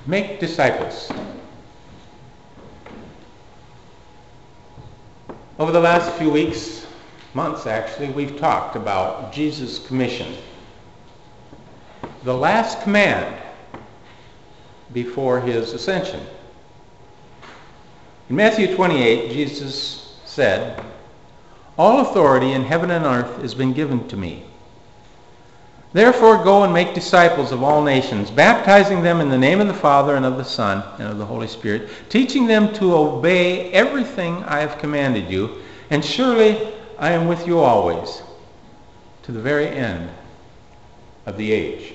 Make disciples. Over the last few weeks, months actually, we've talked about Jesus' commission. The last command before his ascension. In Matthew 28, Jesus said, "All authority in heaven and earth has been given to me. Therefore go and make disciples of all nations, baptizing them in the name of the Father and of the Son and of the Holy Spirit, teaching them to obey everything I have commanded you, and surely I am with you always, to the very end of the age."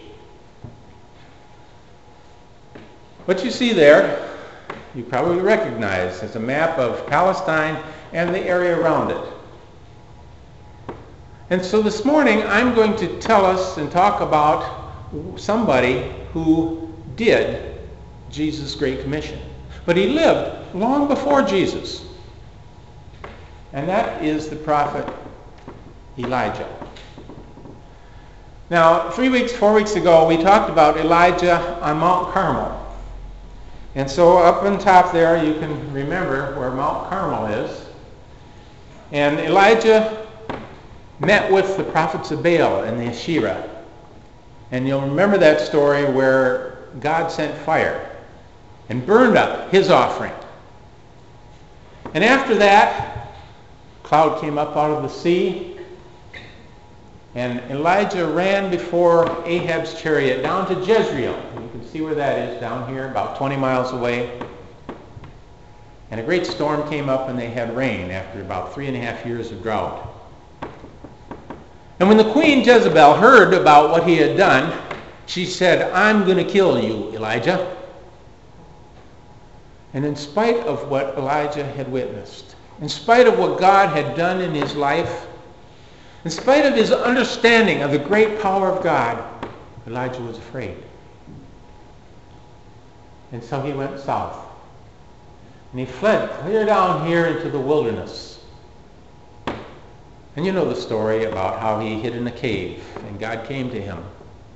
What you see there, you probably recognize as a map of Palestine and the area around it. And so this morning I'm going to tell us and talk about somebody who did Jesus' Great Commission. But he lived long before Jesus. And that is the prophet Elijah. Now, 4 weeks ago, we talked about Elijah on Mount Carmel. And so up on top there, you can remember where Mount Carmel is. And Elijah met with the prophets of Baal and the Asherah. And you'll remember that story where God sent fire and burned up his offering. And after that, a cloud came up out of the sea, and Elijah ran before Ahab's chariot down to Jezreel. You can see where that is down here, about 20 miles away. And a great storm came up and they had rain after about 3.5 years of drought. And when the queen Jezebel heard about what he had done, she said, "I'm going to kill you, Elijah." And in spite of what Elijah had witnessed, in spite of what God had done in his life, in spite of his understanding of the great power of God, Elijah was afraid. And so he went south. And he fled clear down here into the wilderness. And you know the story about how he hid in a cave and God came to him.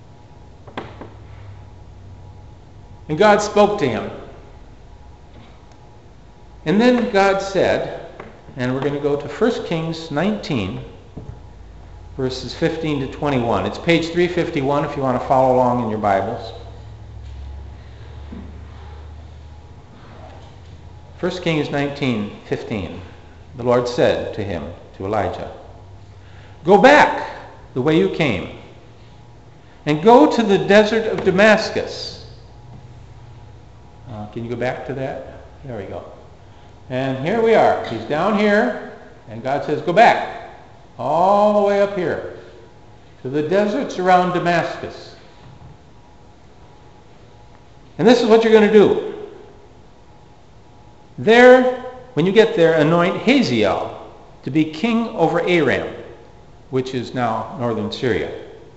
And God spoke to him. And then God said, and we're going to go to 1 Kings 19, verses 15 to 21. It's page 351 if you want to follow along in your Bibles. 1 Kings 19:15. The Lord said to him, to Elijah, "Go back the way you came, and go to the desert of Damascus." Can you go back to that? There we go. And here we are. He's down here, and God says, "Go back all the way up here to the deserts around Damascus. And this is what you're going to do. There, when you get there, anoint Hazael to be king over Aram, which is now northern Syria.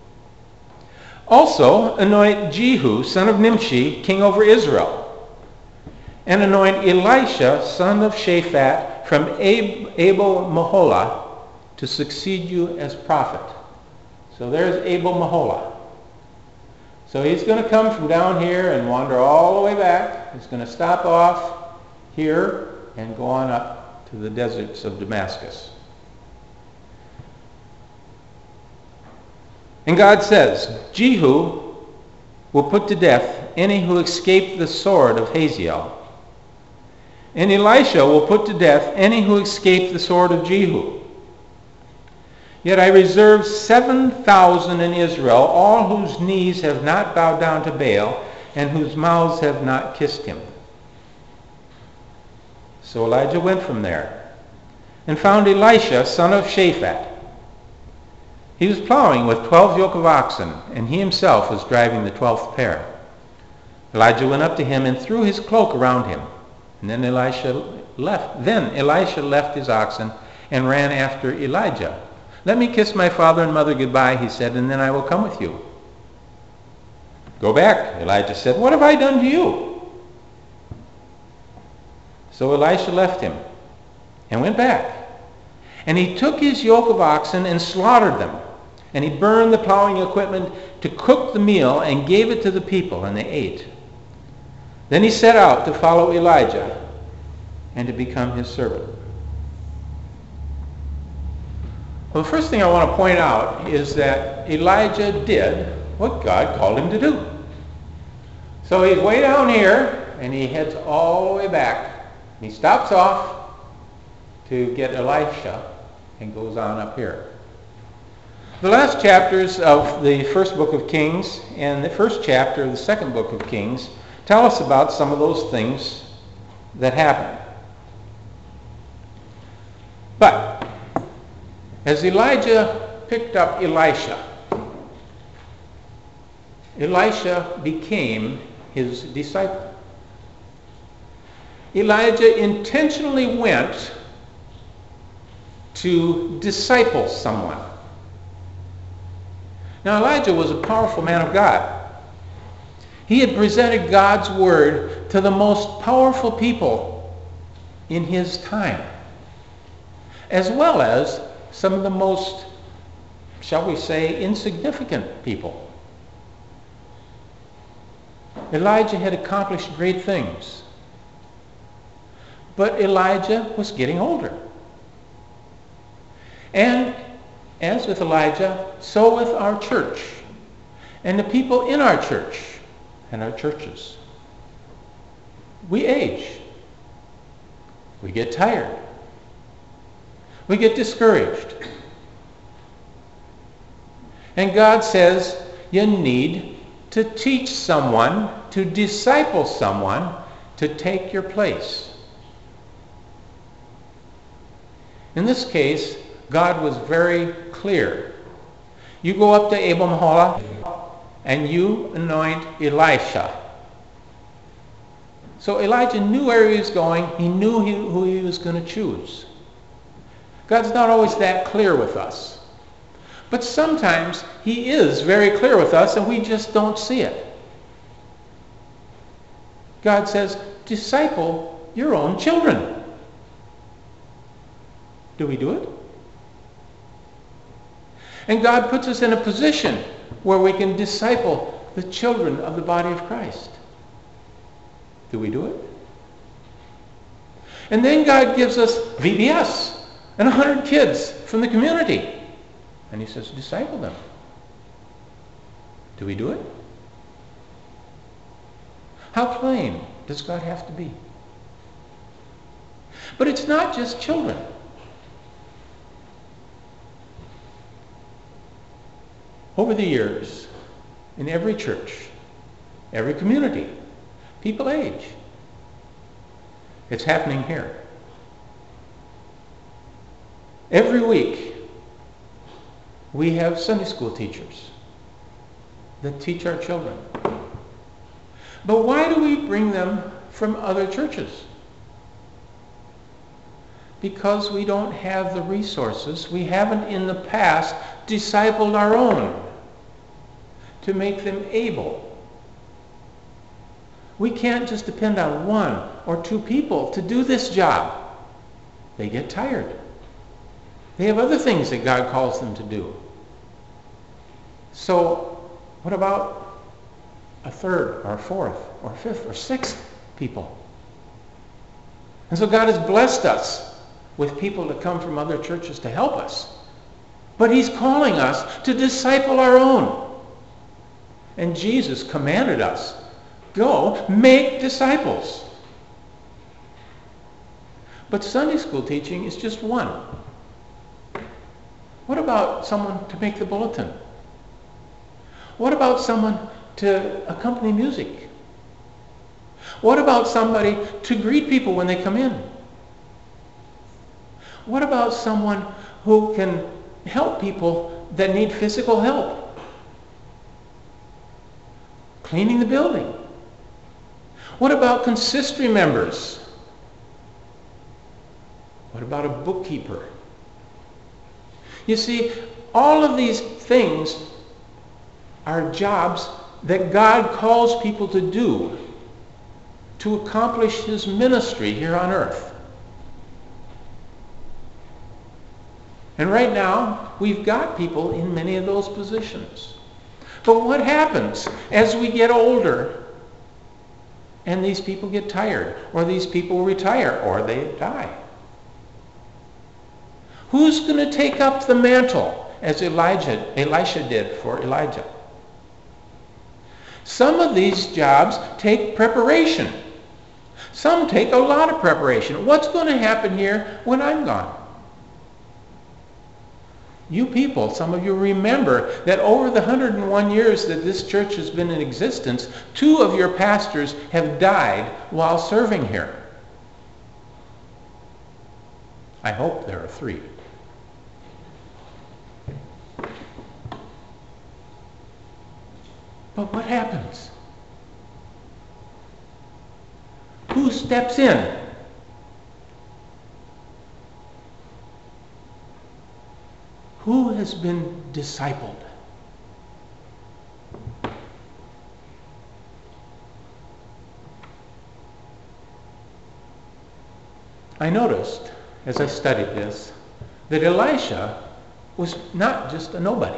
Also, anoint Jehu, son of Nimshi, king over Israel. And anoint Elisha, son of Shaphat, from Abel-Meholah, to succeed you as prophet." So there's Abel-Meholah. So he's going to come from down here and wander all the way back. He's going to stop off here and go on up to the deserts of Damascus. And God says, "Jehu will put to death any who escape the sword of Hazael. And Elisha will put to death any who escape the sword of Jehu. Yet I reserve 7,000 in Israel, all whose knees have not bowed down to Baal, and whose mouths have not kissed him." So Elijah went from there and found Elisha, son of Shaphat. He was plowing with 12 yoke of oxen, and he himself was driving the 12th pair. Elijah went up to him and threw his cloak around him. And then Elisha left his oxen and ran after Elijah. "Let me kiss my father and mother goodbye," he said, "and then I will come with you." "Go back," Elijah said. "What have I done to you?" So Elisha left him and went back. And he took his yoke of oxen and slaughtered them. And he burned the plowing equipment to cook the meal and gave it to the people, and they ate. Then he set out to follow Elijah and to become his servant. Well, the first thing I want to point out is that Elijah did what God called him to do. So he's way down here, and he heads all the way back. He stops off to get Elisha and goes on up here. The last chapters of the first book of Kings and the first chapter of the second book of Kings tell us about some of those things that happened. But as Elijah picked up Elisha became his disciple. Elijah intentionally went to disciple someone. Now, Elijah was a powerful man of God. He had presented God's word to the most powerful people in his time, as well as some of the most, shall we say, insignificant people. Elijah had accomplished great things. But Elijah was getting older. And as with Elijah, so with our church and the people in our church and our churches. We age. We get tired. We get discouraged. And God says you need to teach someone, to disciple someone, to take your place. In this case, God was very clear. You go up to Abel Mahola and you anoint Elisha. So Elijah knew where he was going. He knew who he was going to choose. God's not always that clear with us. But sometimes he is very clear with us and we just don't see it. God says, disciple your own children. Do we do it? And God puts us in a position where we can disciple the children of the body of Christ. Do we do it? And then God gives us VBS and 100 kids from the community. And he says, disciple them. Do we do it? How plain does God have to be? But it's not just children. Over the years, in every church, every community, people age. It's happening here. Every week, we have Sunday school teachers that teach our children. But why do we bring them from other churches? Because we don't have the resources. We haven't in the past discipled our own to make them able. We can't just depend on one or two people to do this job. They get tired. They have other things that God calls them to do. So what about a third or a fourth or a fifth or sixth people? And so God has blessed us with people to come from other churches to help us. But he's calling us to disciple our own. And Jesus commanded us, go make disciples. But Sunday school teaching is just one. What about someone to make the bulletin? What about someone to accompany music? What about somebody to greet people when they come in? What about someone who can help people that need physical help? Cleaning the building. What about consistory members? What about a bookkeeper? You see, all of these things are jobs that God calls people to do to accomplish his ministry here on earth. And right now, we've got people in many of those positions. But what happens as we get older and these people get tired, or these people retire, or they die. Who's going to take up the mantle as Elisha did for Elijah? Some of these jobs take preparation. Some take a lot of preparation. What's going to happen here when I'm gone? You people, some of you remember that over the 101 years that this church has been in existence, 2 of your pastors have died while serving here. I hope there are 3. But what happens? Who steps in? Who has been discipled? I noticed, as I studied this, that Elisha was not just a nobody.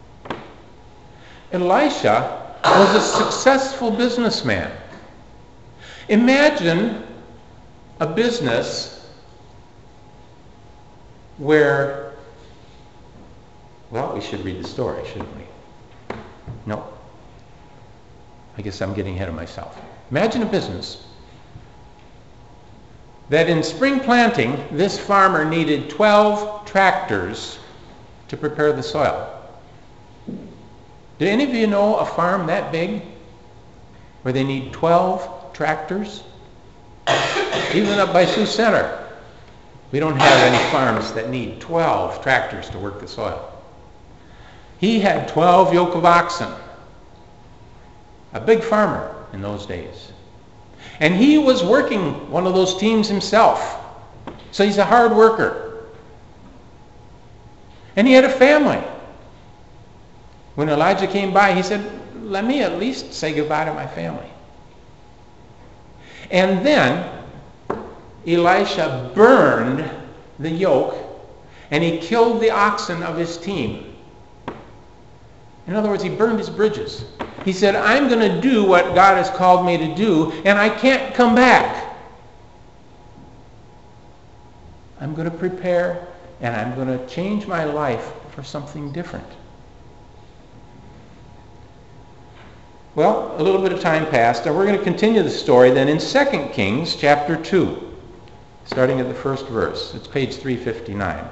Elisha was a successful businessman. Imagine a business where, well, we should read the story, shouldn't we? No. I guess I'm getting ahead of myself. Imagine a business that in spring planting, this farmer needed 12 tractors to prepare the soil. Do any of you know a farm that big where they need 12 tractors? Even up by Sioux Center, we don't have any farms that need 12 tractors to work the soil. He had 12 yoke of oxen, a big farmer in those days. And he was working one of those teams himself. So he's a hard worker. And he had a family. When Elijah came by, he said, let me at least say goodbye to my family. And then Elisha burned the yoke and he killed the oxen of his team. In other words, he burned his bridges. He said, I'm going to do what God has called me to do, and I can't come back. I'm going to prepare, and I'm going to change my life for something different. Well, a little bit of time passed, and we're going to continue the story then in 2 Kings chapter 2, starting at the first verse. It's page 359.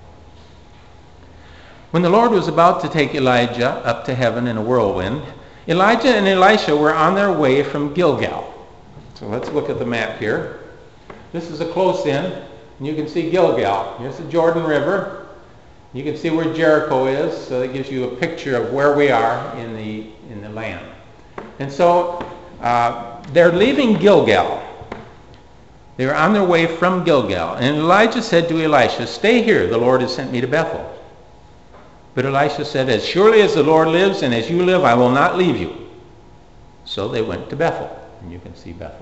When the Lord was about to take Elijah up to heaven in a whirlwind, Elijah and Elisha were on their way from Gilgal. So let's look at the map here. This is a close-in, and you can see Gilgal. Here's the Jordan River. You can see where Jericho is, so that gives you a picture of where we are in the land. And so they're leaving Gilgal. They were on their way from Gilgal. And Elijah said to Elisha, stay here, the Lord has sent me to Bethel. But Elisha said, as surely as the Lord lives and as you live, I will not leave you. So they went to Bethel. And you can see Bethel.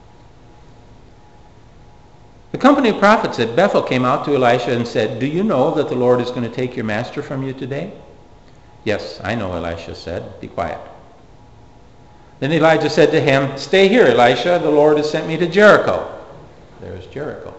The company of prophets at Bethel came out to Elisha and said, do you know that the Lord is going to take your master from you today? Yes, I know, Elisha said. Be quiet. Then Elijah said to him, stay here, Elisha. The Lord has sent me to Jericho. There's Jericho.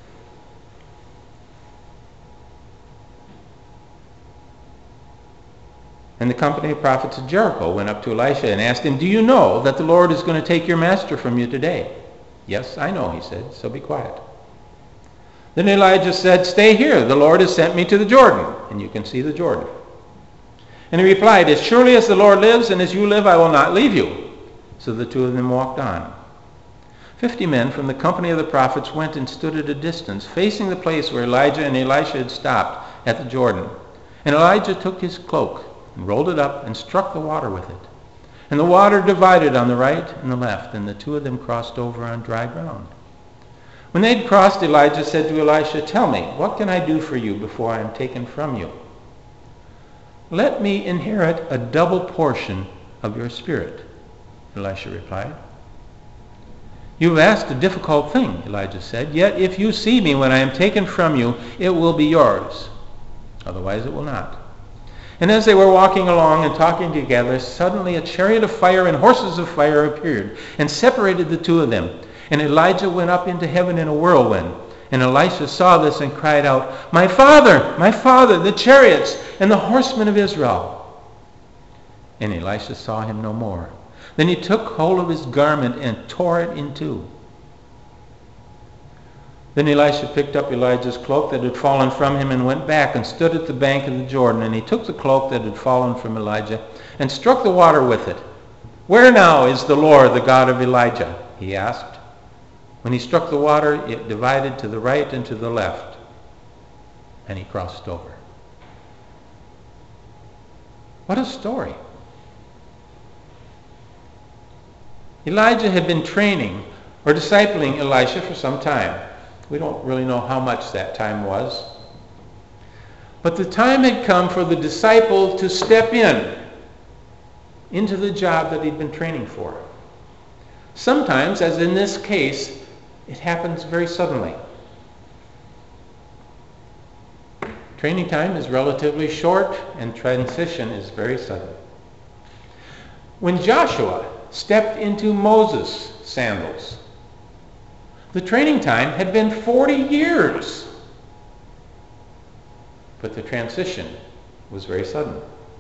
And the company of prophets of Jericho went up to Elisha and asked him, do you know that the Lord is going to take your master from you today? Yes, I know, he said, so be quiet. Then Elijah said, stay here, the Lord has sent me to the Jordan. And you can see the Jordan. And he replied, as surely as the Lord lives and as you live, I will not leave you. So the two of them walked on. 50 men from the company of the prophets went and stood at a distance, facing the place where Elijah and Elisha had stopped at the Jordan. And Elijah took his cloak and rolled it up and struck the water with it. And the water divided on the right and the left, and the two of them crossed over on dry ground. When they had crossed, Elijah said to Elisha, tell me, what can I do for you before I am taken from you? Let me inherit a double portion of your spirit, Elisha replied. You have asked a difficult thing, Elijah said, yet if you see me when I am taken from you, it will be yours. Otherwise it will not. And as they were walking along and talking together, suddenly a chariot of fire and horses of fire appeared and separated the two of them. And Elijah went up into heaven in a whirlwind. And Elisha saw this and cried out, my father, the chariots and the horsemen of Israel. And Elisha saw him no more. Then he took hold of his garment and tore it in two. Then Elisha picked up Elijah's cloak that had fallen from him and went back and stood at the bank of the Jordan. And he took the cloak that had fallen from Elijah and struck the water with it. Where now is the Lord, the God of Elijah? He asked. When he struck the water, it divided to the right and to the left. And he crossed over. What a story. Elijah had been training or discipling Elisha for some time. We don't really know how much that time was. But the time had come for the disciple to step into the job that he'd been training for. Sometimes, as in this case, it happens very suddenly. Training time is relatively short and transition is very sudden. When Joshua stepped into Moses' sandals, the training time had been 40 years. But the transition was very sudden.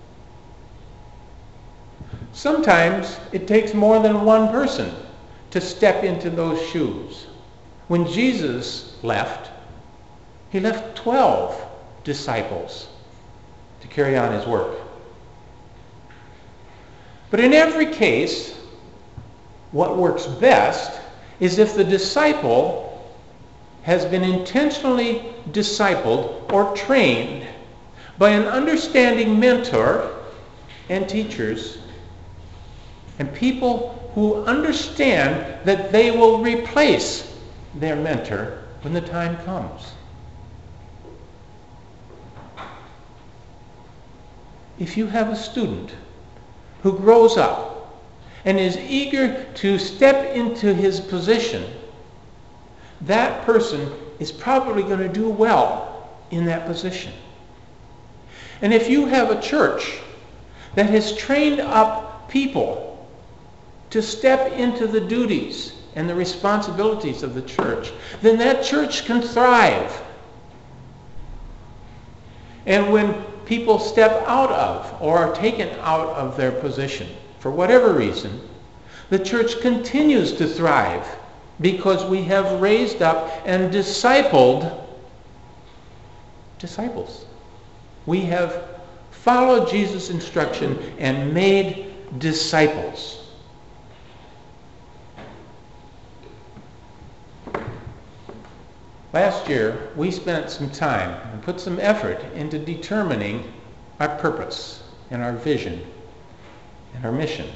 Sometimes it takes more than one person to step into those shoes. When Jesus left, he left 12 disciples to carry on his work. But in every case, what works best is if the disciple has been intentionally discipled or trained by an understanding mentor and teachers and people who understand that they will replace their mentor when the time comes. If you have a student who grows up and is eager to step into his position, that person is probably going to do well in that position. And if you have a church that has trained up people to step into the duties and the responsibilities of the church, then that church can thrive. And when people step out of or are taken out of their position, for whatever reason, the church continues to thrive because we have raised up and discipled disciples. We have followed Jesus' instruction and made disciples. Last year, we spent some time and put some effort into determining our purpose and our vision and our mission.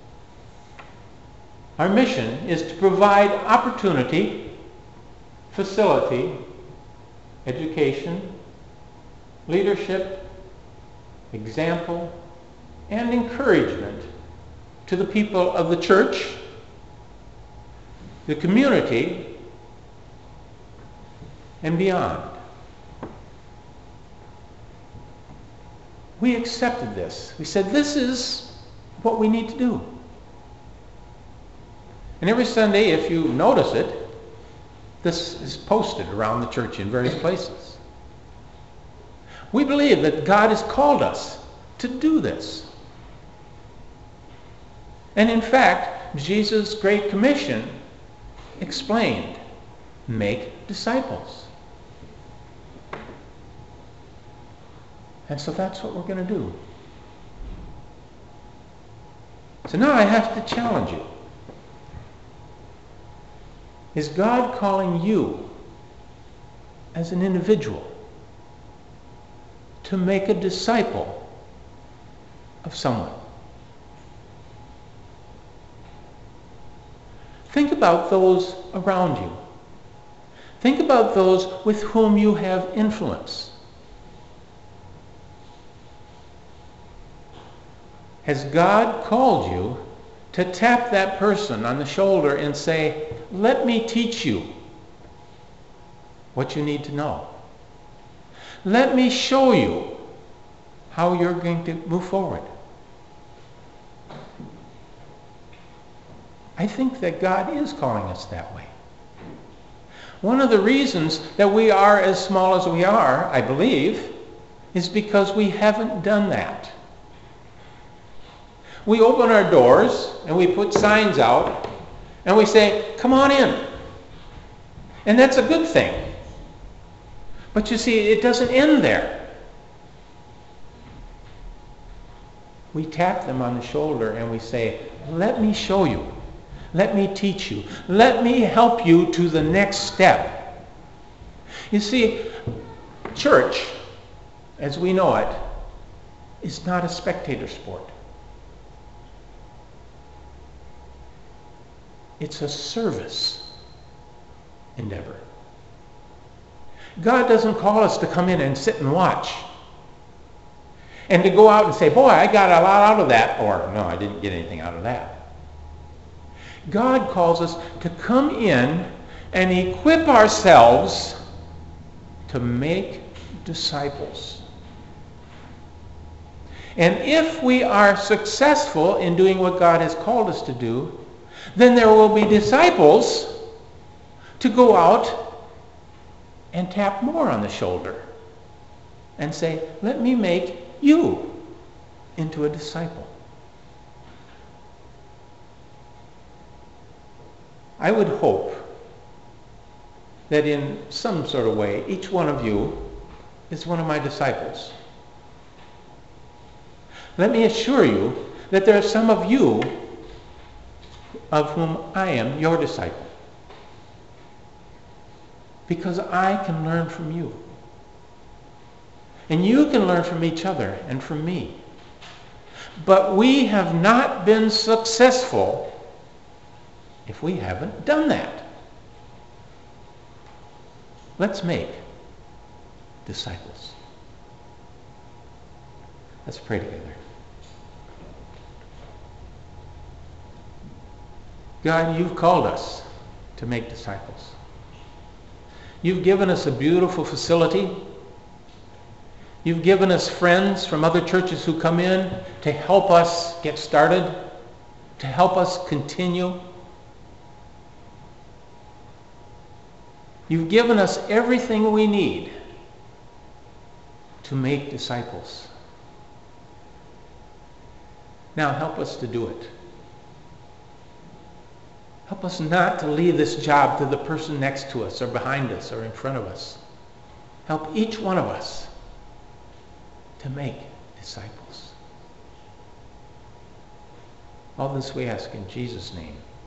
Our mission is to provide opportunity, facility, education, leadership, example, and encouragement to the people of the church, the community, and beyond. We accepted this. We said, this is what we need to do. And every Sunday, if you notice it, this is posted around the church in various places. We believe that God has called us to do this. And in fact, Jesus' Great Commission explained, make disciples. And so that's what we're going to do. So now I have to challenge you. Is God calling you as an individual to make a disciple of someone? Think about those around you. Think about those with whom you have influence. Has God called you to tap that person on the shoulder and say, let me teach you what you need to know. Let me show you how you're going to move forward. I think that God is calling us that way. One of the reasons that we are as small as we are, I believe, is because we haven't done that. We open our doors and we put signs out and we say, come on in. And that's a good thing. But you see, it doesn't end there. We tap them on the shoulder and we say, let me show you. Let me teach you. Let me help you to the next step. You see, church, as we know it, is not a spectator sport. It's a service endeavor. God doesn't call us to come in and sit and watch. And to go out and say, boy, I got a lot out of that, or no, I didn't get anything out of that. God calls us to come in and equip ourselves to make disciples. And if we are successful in doing what God has called us to do, then there will be disciples to go out and tap more on the shoulder and say, let me make you into a disciple. I would hope that in some sort of way, each one of you is one of my disciples. Let me assure you that there are some of you of whom I am your disciple. Because I can learn from you. And you can learn from each other and from me. But we have not been successful if we haven't done that. Let's make disciples. Let's pray together. God, you've called us to make disciples. You've given us a beautiful facility. You've given us friends from other churches who come in to help us get started, to help us continue. You've given us everything we need to make disciples. Now help us to do it. Help us not to leave this job to the person next to us or behind us or in front of us. Help each one of us to make disciples. All this we ask in Jesus' name.